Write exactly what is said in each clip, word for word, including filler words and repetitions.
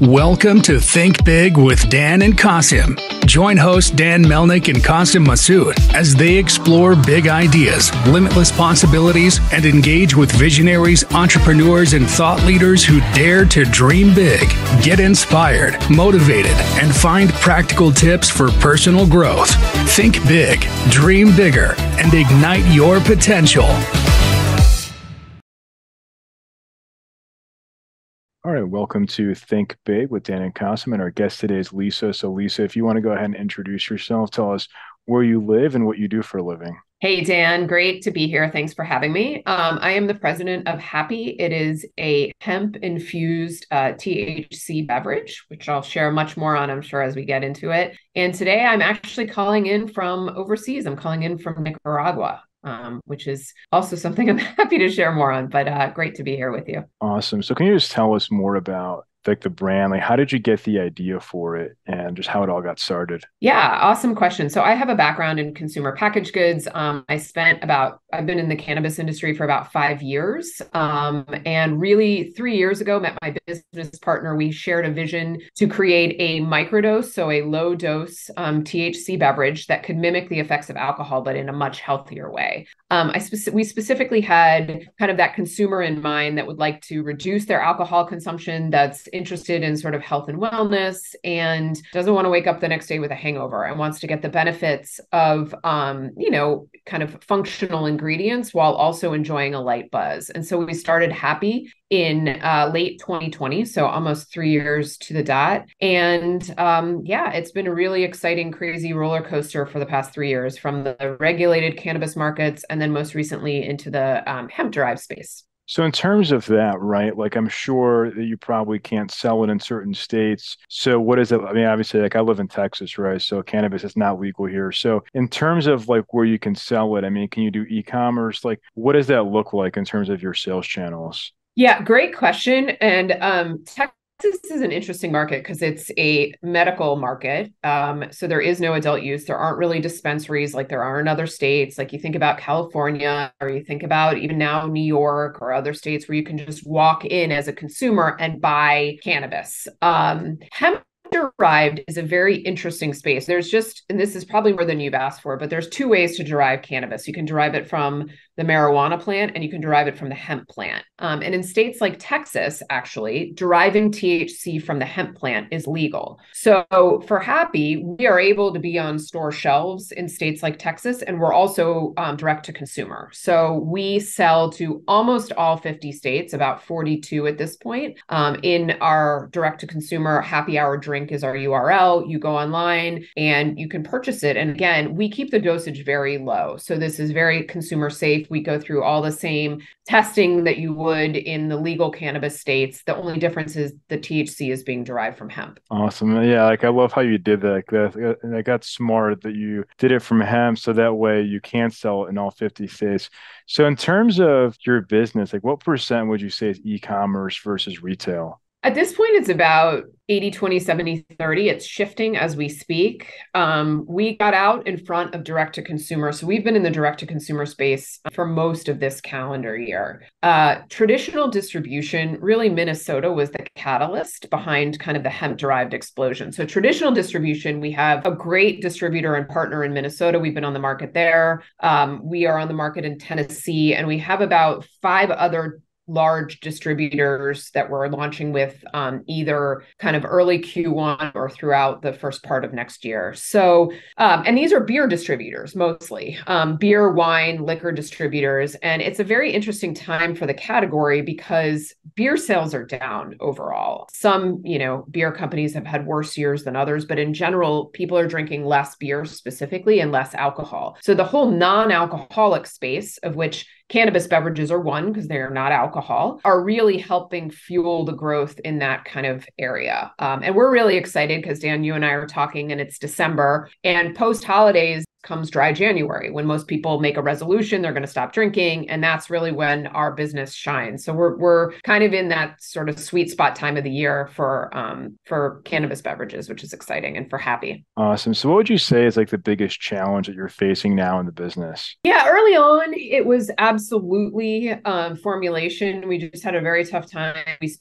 Welcome to Think Big with Dan and Qasim. Join host Dan Melnick and Qasim Masood as they explore big ideas, limitless possibilities, and engage with visionaries, entrepreneurs, and thought leaders who dare to dream big, get inspired, motivated, and find practical tips for personal growth. Think big, dream bigger, and ignite your potential. All right, welcome to Think Big with Dan and Qasim, and our guest today is Lisa. So Lisa, if you want to go ahead and introduce yourself, tell us where you live and what you do for a living. Hey, Dan, great to be here. Thanks for having me. Um, I am the president of Happy. It is a hemp-infused uh, T H C beverage, which I'll share much more on, I'm sure, as we get into it. And today I'm actually calling in from overseas. I'm calling in from Nicaragua. Um, which is also something I'm happy to share more on, but uh, great to be here with you. Awesome. So can you just tell us more about like the brand? Like, how did you get the idea for it and just how it all got started? Yeah, awesome question. So I have a background in consumer packaged goods. Um, I spent about, I've been in the cannabis industry for about five years. Um, and really three years ago, met my business partner. We shared a vision to create a microdose, so a low dose um, T H C beverage that could mimic the effects of alcohol, but in a much healthier way. Um, I speci- we specifically had kind of that consumer in mind that would like to reduce their alcohol consumption, that's interested in sort of health and wellness, and doesn't want to wake up the next day with a hangover and wants to get the benefits of, um, you know, kind of functional ingredients while also enjoying a light buzz. And so we started Happy in uh, late twenty twenty, so almost three years to the dot. And um, yeah, it's been a really exciting, crazy roller coaster for the past three years from the regulated cannabis markets and then most recently into the um, hemp-derived space. So in terms of that, right, like I'm sure that you probably can't sell it in certain states. So what is it? I mean, obviously, like I live in Texas, right? So cannabis is not legal here. So in terms of like where you can sell it, I mean, can you do e-commerce? Like, what does that look like in terms of your sales channels? Yeah, great question. And um, Texas is an interesting market because it's a medical market. Um, so there is no adult use. There aren't really dispensaries like there are in other states. Like you think about California, or you think about even now New York or other states where you can just walk in as a consumer and buy cannabis. Um, hemp derived is a very interesting space. There's just, and this is probably more than you've asked for, but there's two ways to derive cannabis. You can derive it from the marijuana plant and you can derive it from the hemp plant. Um, and in states like Texas, actually, deriving T H C from the hemp plant is legal. So for Happy, we are able to be on store shelves in states like Texas, and we're also um, direct to consumer. So we sell to almost all fifty states, about forty-two at this point. Um, in our direct to consumer, Happy Hour Drink is our U R L. You go online and you can purchase it. And again, we keep the dosage very low. So this is very consumer safe. We go through all the same testing that you would in the legal cannabis states. The only difference is the T H C is being derived from hemp. Awesome. Yeah, like I love how you did that. Like, that that got smart that you did it from hemp so that way you can sell it in all fifty states. So in terms of your business, like what percent would you say is e-commerce versus retail? At this point, it's about eighty, twenty, seventy, thirty. It's shifting as we speak. Um, we got out in front of direct to consumer. So we've been in the direct to consumer space for most of this calendar year. Uh, traditional distribution, really Minnesota was the catalyst behind kind of the hemp derived explosion. So traditional distribution, we have a great distributor and partner in Minnesota. We've been on the market there. Um, we are on the market in Tennessee, and we have about five other large distributors that we're launching with um, either kind of early Q one or throughout the first part of next year. So, um, and these are beer distributors mostly, um, beer, wine, liquor distributors. And it's a very interesting time for the category because beer sales are down overall. Some, you know, beer companies have had worse years than others, but in general, people are drinking less beer specifically and less alcohol. So the whole non-alcoholic space, of which cannabis beverages are one because they are not alcohol, are really helping fuel the growth in that kind of area. Um, and we're really excited because Dan, you and I are talking and it's December, and post holidays comes dry January when most people make a resolution, they're going to stop drinking. And that's really when our business shines. So we're we're kind of in that sort of sweet spot time of the year for um, for cannabis beverages, which is exciting, and for Happy. Awesome. So what would you say is like the biggest challenge that you're facing now in the business? Yeah, early on, it was absolutely um, formulation. We just had a very tough time. We spent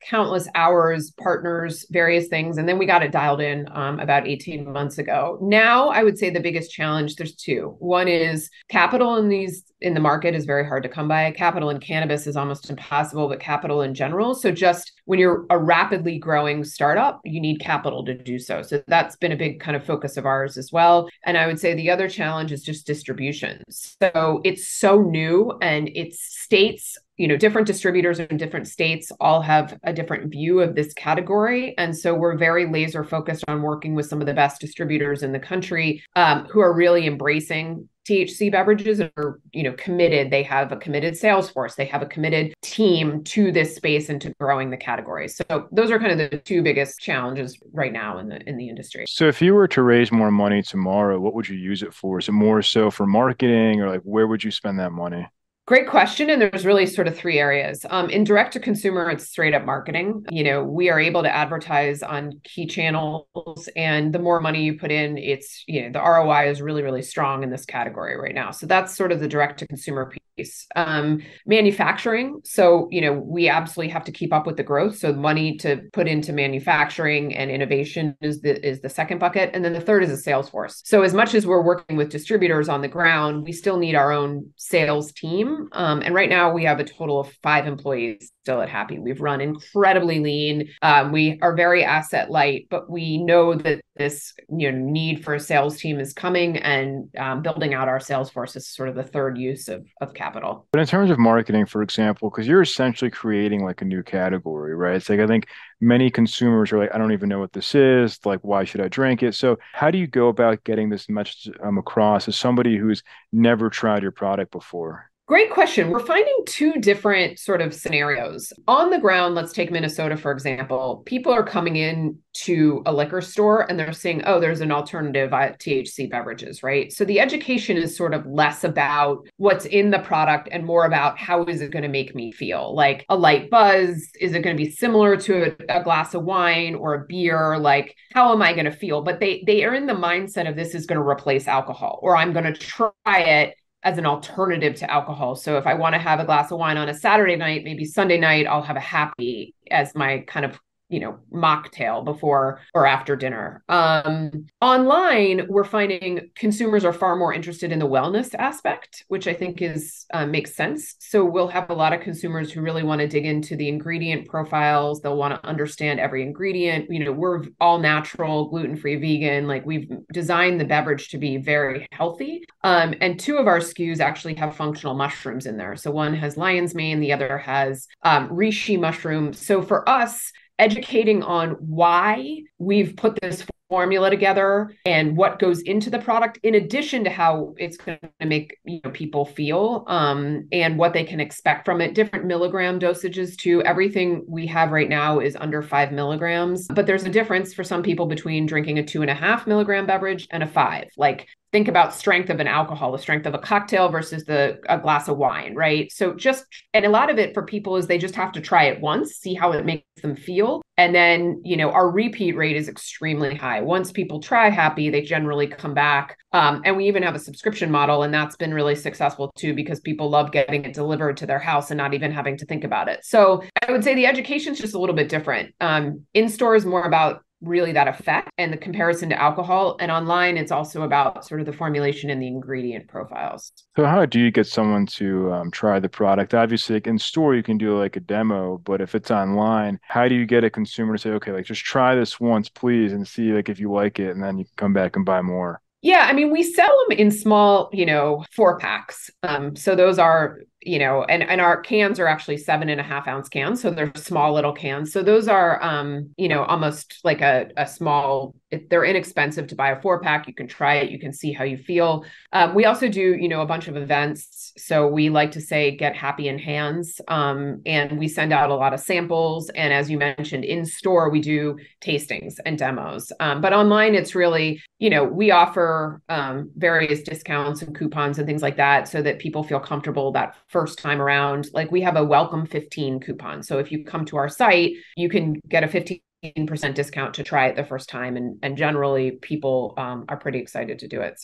countless hours, partners, various things. And then we got it dialed in um, about eighteen months ago. Now, I would say the biggest challenge, there's two. One is capital in these in the market is very hard to come by. Capital in cannabis is almost impossible, but capital in general. So just when you're a rapidly growing startup, you need capital to do so. So that's been a big kind of focus of ours as well. And I would say the other challenge is just distribution. So it's so new, and it's states, you know, different distributors in different states all have a different view of this category. And so we're very laser focused on working with some of the best distributors in the country um, who are really embracing T H C beverages and are, you know, committed. They have a committed sales force. They have a committed team to this space and to growing the category. So those are kind of the two biggest challenges right now in the in the industry. So if you were to raise more money tomorrow, what would you use it for? Is it more so for marketing, or like where would you spend that money? Great question. And there's really sort of three areas. Um, in direct to consumer, it's straight up marketing. You know, we are able to advertise on key channels, and the more money you put in, it's, you know, the R O I is really, really strong in this category right now. So that's sort of the direct to consumer piece. Um, manufacturing. So, you know, we absolutely have to keep up with the growth. So money to put into manufacturing and innovation is the, is the second bucket. And then the third is a sales force. So as much as we're working with distributors on the ground, we still need our own sales team. Um, and right now we have a total of five employees still at Happy. We've run incredibly lean. Um, we are very asset light, but we know that this, you know, need for a sales team is coming, and um, building out our sales force is sort of the third use of, of capital. But in terms of marketing, for example, because you're essentially creating like a new category, right? It's like, I think many consumers are like, I don't even know what this is. Like, why should I drink it? So how do you go about getting this message um, across as somebody who's never tried your product before? Great question. We're finding two different sort of scenarios. On the ground, let's take Minnesota, for example. People are coming in to a liquor store and they're saying, oh, there's an alternative T H C beverages, right? So the education is sort of less about what's in the product and more about how is it going to make me feel? Like a light buzz, is it going to be similar to a, a glass of wine or a beer? Like, how am I going to feel? But they they are in the mindset of this is going to replace alcohol, or I'm going to try it as an alternative to alcohol. So if I want to have a glass of wine on a Saturday night, maybe Sunday night, I'll have a Happy as my kind of, you know, mocktail before or after dinner. Um, online, we're finding consumers are far more interested in the wellness aspect, which I think is uh, makes sense. So we'll have a lot of consumers who really want to dig into the ingredient profiles. They'll want to understand every ingredient. You know, we're all natural, gluten-free, vegan. Like, we've designed the beverage to be very healthy. Um, and two of our S K Us actually have functional mushrooms in there. So one has lion's mane, the other has um, reishi mushroom. So for us, educating on why we've put this formula together and what goes into the product, in addition to how it's going to make, you know, people feel um, and what they can expect from it. Different milligram dosages too. Everything we have right now is under five milligrams, but there's a difference for some people between drinking a two and a half milligram beverage and a five. Like, think about strength of an alcohol, the strength of a cocktail versus the a glass of wine, right? So just, and a lot of it for people is they just have to try it once, see how it makes them feel. And then, you know, our repeat rate is extremely high. Once people try Happy, they generally come back. Um, and we even have a subscription model, and that's been really successful too, because people love getting it delivered to their house and not even having to think about it. So I would say the education is just a little bit different. Um, in-store is more about really that effect and the comparison to alcohol. And online, it's also about sort of the formulation and the ingredient profiles. So how do you get someone to um, try the product? Obviously, like in store, you can do like a demo, but if it's online, how do you get a consumer to say, okay, like just try this once, please, and see like if you like it, and then you can come back and buy more? Yeah, I mean, we sell them in small, you know, four packs. Um, so those are, you know, and, and our cans are actually seven and a half ounce cans. So they're small little cans. So those are, um, you know, almost like a, a small, they're inexpensive to buy a four pack. You can try it. You can see how you feel. Um, we also do, you know, a bunch of events. So we like to say, get Happy in hands. Um, and we send out a lot of samples. And as you mentioned, in store, we do tastings and demos. Um, but online, it's really, you know, we offer um, various discounts and coupons and things like that so that people feel comfortable that first time around. Like, we have a welcome fifteen coupon. So if you come to our site, you can get a fifteen percent discount to try it the first time. And, and generally people um, are pretty excited to do it. So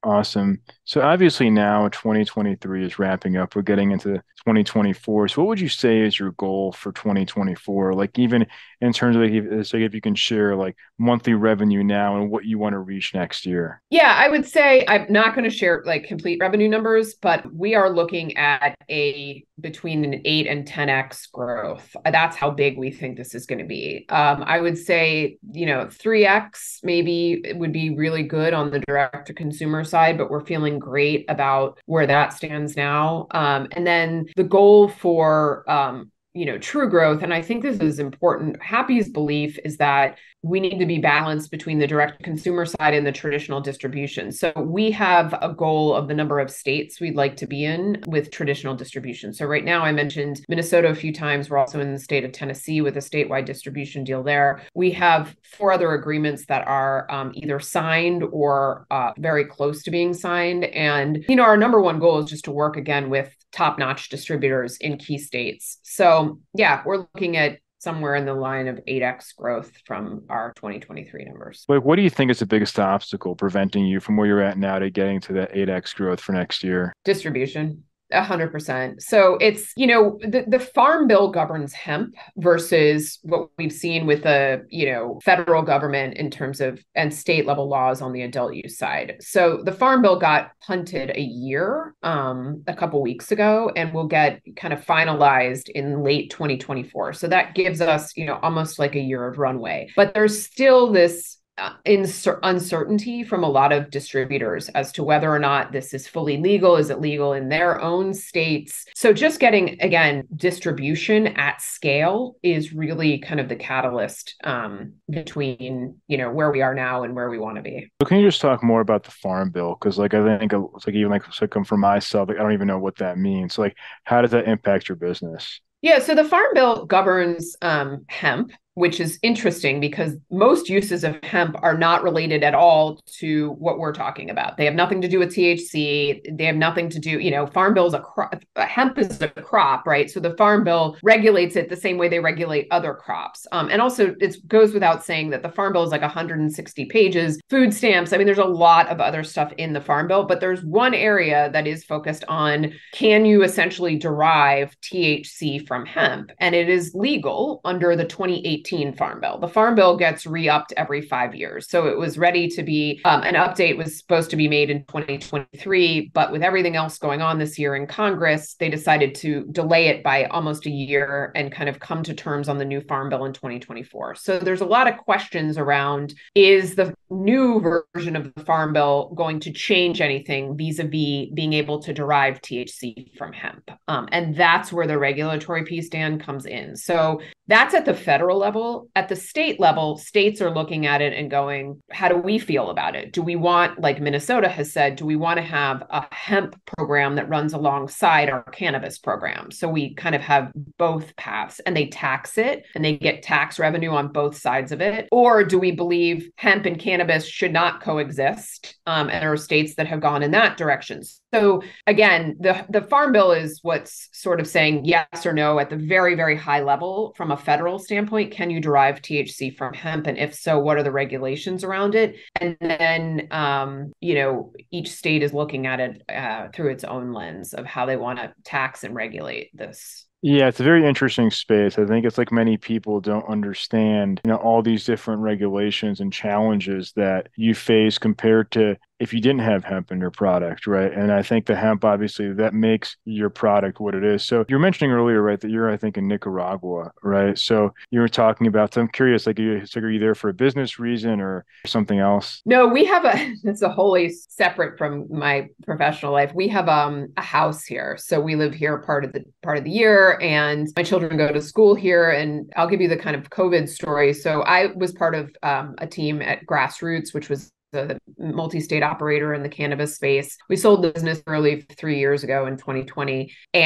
Awesome. So obviously now twenty twenty-three is wrapping up. We're getting into twenty twenty-four. So what would you say is your goal for twenty twenty-four? Like even in terms of like if, so if you can share like monthly revenue now and what you want to reach next year. Yeah, I would say I'm not going to share like complete revenue numbers, but we are looking at a between an eight and ten x growth. That's how big we think this is going to be. Um, I would say, you know, three x maybe it would be really good on the direct to consumer side, but we're feeling great about where that stands now. Um, and then the goal for um, you know, true growth, and I think this is important. Happy's belief is that we need to be balanced between the direct consumer side and the traditional distribution. So we have a goal of the number of states we'd like to be in with traditional distribution. So right now I mentioned Minnesota a few times. We're also in the state of Tennessee with a statewide distribution deal there. We have four other agreements that are um, either signed or uh, very close to being signed. And, you know, our number one goal is just to work again with top-notch distributors in key states. So yeah, we're looking at somewhere in the line of eight x growth from our twenty twenty-three numbers. Like, what do you think is the biggest obstacle preventing you from where you're at now to getting to that eight x growth for next year? Distribution. A hundred percent. So it's, you know, the, the Farm Bill governs hemp versus what we've seen with the, you know, federal government in terms of and state level laws on the adult use side. So the Farm Bill got punted a year, um, a couple weeks ago, and will get kind of finalized in late twenty twenty-four. So that gives us, you know, almost like a year of runway. But there's still this Uh, in uncertainty from a lot of distributors as to whether or not this is fully legal. Is it legal in their own states? So just getting, again, distribution at scale is really kind of the catalyst um, between, you know, where we are now and where we want to be. So can you just talk more about the Farm Bill? Because like I think it's like even like so come for myself, like, I don't even know what that means. So like how does that impact your business? Yeah, so the Farm Bill governs um, hemp, which is interesting because most uses of hemp are not related at all to what we're talking about. They have nothing to do with T H C. They have nothing to do, you know, Farm Bill is a crop, hemp is a crop, right? So the Farm Bill regulates it the same way they regulate other crops. Um, and also it goes without saying that the Farm Bill is like one hundred sixty pages, food stamps. I mean, there's a lot of other stuff in the Farm Bill, but there's one area that is focused on, can you essentially derive T H C from hemp? And it is legal under the twenty eighteen Farm Bill. The Farm Bill gets re-upped every five years. So it was ready to be, um, an update was supposed to be made in twenty twenty-three, but with everything else going on this year in Congress, they decided to delay it by almost a year and kind of come to terms on the new Farm Bill in twenty twenty-four. So there's a lot of questions around, is the new version of the Farm Bill going to change anything vis-a-vis being able to derive T H C from hemp? Um, and that's where the regulatory piece, Dan, comes in. So that's at the federal level. At the state level, states are looking at it and going, how do we feel about it? Do we want, like Minnesota has said, do we want to have a hemp program that runs alongside our cannabis program? So we kind of have both paths and they tax it and they get tax revenue on both sides of it. Or do we believe hemp and cannabis should not coexist? Um, and there are states that have gone in that direction. So again, the, the Farm Bill is what's sort of saying yes or no at the very, very high level from a federal standpoint. Can you derive T H C from hemp? And if so, what are the regulations around it? And then, um, you know, each state is looking at it uh, through its own lens of how they want to tax and regulate this. Yeah, it's a very interesting space. I think it's like many people don't understand, you know, all these different regulations and challenges that you face compared to if you didn't have hemp in your product, right? And I think the hemp, obviously, that makes your product what it is. So you're mentioning earlier, right, that you're, I think, in Nicaragua, right? So you were talking about, so I'm curious, like, are you, so are you there for a business reason or something else? No, we have a, it's a wholly separate from my professional life. We have um, a house here. So we live here part of the part of the year and my children go to school here. And I'll give you the kind of COVID story. So I was part of um, a team at Grassroots, which was a multi-state operator in the cannabis space. We sold the business early three years ago in twenty twenty. And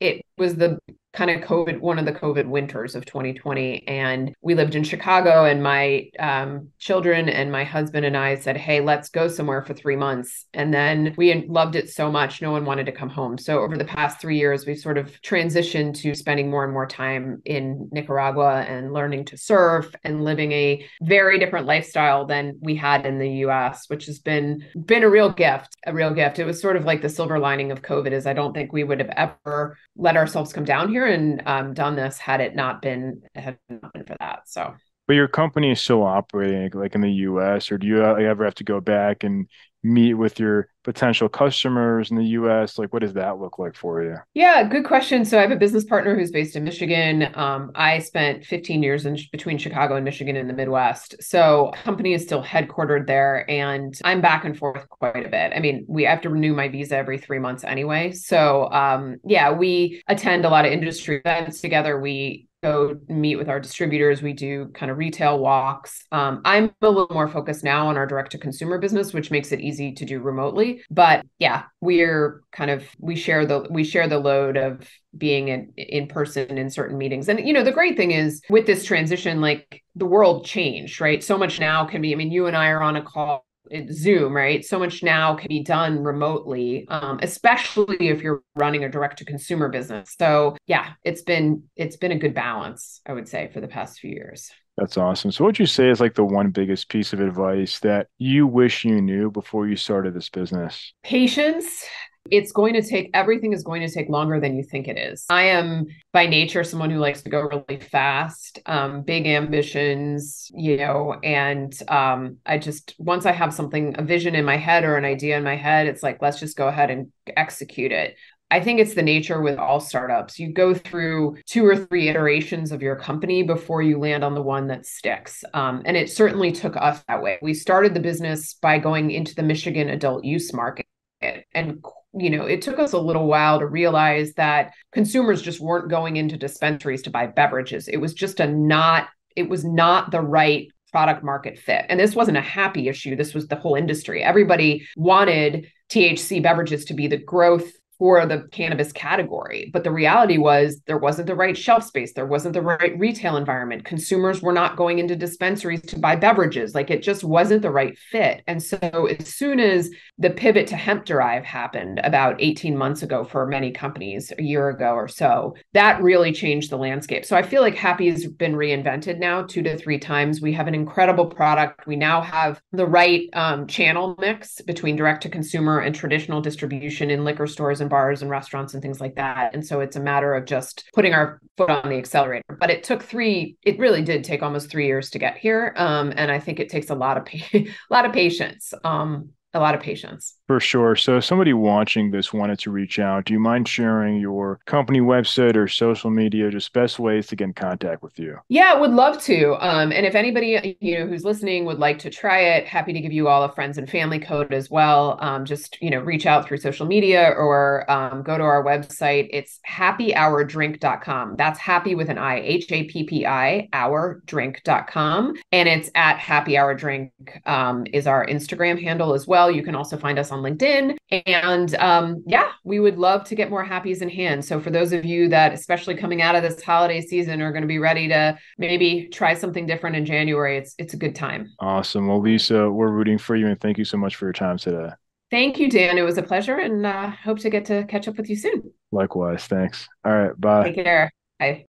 it was the kind of COVID, one of the COVID winters of twenty twenty. And we lived in Chicago, and my um, children and my husband and I said, hey, let's go somewhere for three months. And then we loved it so much, no one wanted to come home. So over the past three years, we've sort of transitioned to spending more and more time in Nicaragua and learning to surf and living a very different lifestyle than we had in the U S, which has been, been a real gift, a real gift. It was sort of like the silver lining of COVID is I don't think we would have ever let ourselves come down here and um, done this had it not been had it not been for that. So, but your company is still operating like in the U S, or do you ever have to go back and meet with your potential customers in the U S? Like, what does that look like for you? Yeah, good question. So I have a business partner who's based in Michigan. Um, I spent fifteen years in between Chicago and Michigan in the Midwest. So company is still headquartered there, and I'm back and forth quite a bit. I mean, we have to renew my visa every three months anyway. So um, yeah, we attend a lot of industry events together. We go meet with our distributors. We do kind of retail walks. Um, I'm a little more focused now on our direct to consumer business, which makes it easy to do remotely. But yeah, we're kind of, we share the, we share the load of being in, in person in certain meetings. And, you know, the great thing is with this transition, like the world changed, right? So much now can be, I mean, you and I are on a call, Zoom, right? So much now can be done remotely, um, especially if you're running a direct to consumer business. So yeah, it's been, it's been a good balance, I would say, for the past few years. That's awesome. So what would you say is like the one biggest piece of advice that you wish you knew before you started this business? Patience. It's going to take, everything is going to take longer than you think it is. I am by nature someone who likes to go really fast, um, big ambitions, you know, and um, I just, once I have something, a vision in my head or an idea in my head, it's like, let's just go ahead and execute it. I think it's the nature with all startups. You go through two or three iterations of your company before you land on the one that sticks. Um, and it certainly took us that way. We started the business by going into the Michigan adult use market. And, you know, it took us a little while to realize that consumers just weren't going into dispensaries to buy beverages. It was just a not, it was not the right product market fit. And this wasn't a happy issue. This was the whole industry. Everybody wanted T H C beverages to be the growth for the cannabis category. But the reality was there wasn't the right shelf space. There wasn't the right retail environment. Consumers were not going into dispensaries to buy beverages. Like it just wasn't the right fit. And so as soon as the pivot to hemp derive happened about eighteen months ago for many companies, a year ago or so, that really changed the landscape. So I feel like Happy has been reinvented now two to three times. We have an incredible product. We now have the right um, channel mix between direct to consumer and traditional distribution in liquor stores and bars and restaurants and things like that. And so it's a matter of just putting our foot on the accelerator. But it took three, it really did take almost three years to get here. Um, and I think it takes a lot of, pa- a lot of patience, um, a lot of patience. For sure. So if somebody watching this wanted to reach out, do you mind sharing your company website or social media, just best ways to get in contact with you? Yeah, would love to. Um, and if anybody, you know, who's listening would like to try it, happy to give you all a friends and family code as well. Um, just, you know, reach out through social media or um, go to our website. It's happy hour drink dot com. That's happy with an I, H A P P I, hour drink dot com. And it's at Happy Hour Drink um, is our Instagram handle as well. You can also find us on LinkedIn. And um, yeah, we would love to get more Happies in hand. So for those of you that, especially coming out of this holiday season, are going to be ready to maybe try something different in January, it's it's a good time. Awesome. Well, Lisa, we're rooting for you, and thank you so much for your time today. Thank you, Dan. It was a pleasure, and uh, hope to get to catch up with you soon. Likewise. Thanks. All right. Bye. Take care. Bye.